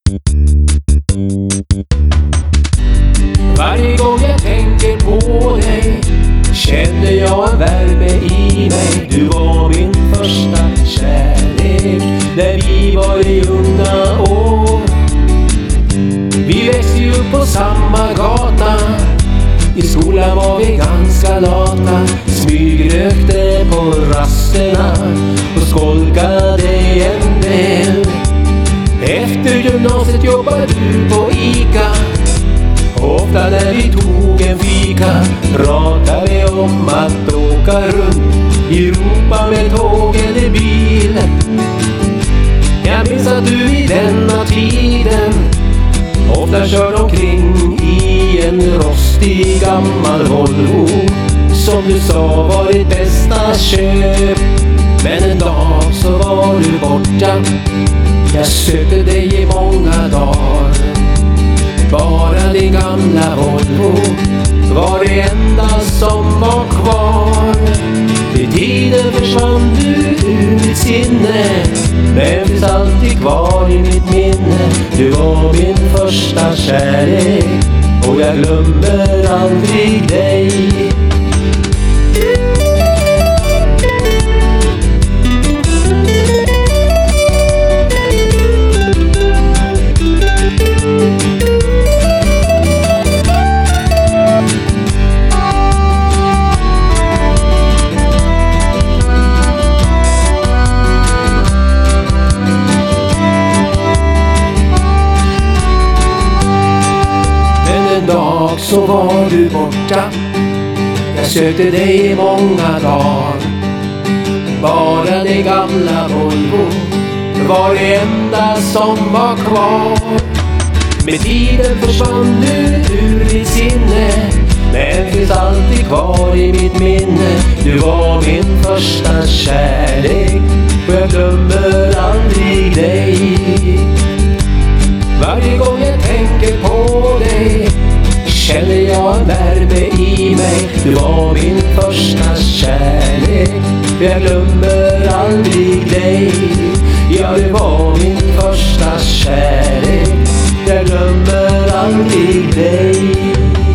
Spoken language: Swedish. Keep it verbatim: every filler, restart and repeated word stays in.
Varje gång jag tänker på dig känner jag en värme i mig. Du var min första kärlek när vi var i unga år. Vi växte ju på samma gata, i skolan var vi ganska lata. Smygrökte på rasterna och skolkade en del. Efter gymnasiet jobbade du på Ica. Ofta när vi tog en fika pratade vi om att åka runt i Europa med tåg eller bil. Jag minns att du i denna tiden ofta körde omkring i en rostig gammal Volvo som du sa var ditt bästa köp. Men en dag så var du borta. Jag sökte dig i många dagar. Bara din gamla Volvo var det enda som var kvar. I tiden försvann du ur mitt sinne, men finns alltid kvar i mitt minne. Du var min första kärlek och jag glömmer aldrig dig. Dag så var du borta. Jag sökte dig i många dagar. Bara det gamla Volvo var det enda som var kvar. Med tiden försvann du ur mitt sinne, men finns alltid kvar i mitt minne. Du var min första kärlek och jag glömmer aldrig dig. Varje gång jag tänker på dig känner jag en värme i mig. Du var min första kärlek, jag glömmer aldrig dig. Ja, du var min första kärlek, jag glömmer aldrig dig.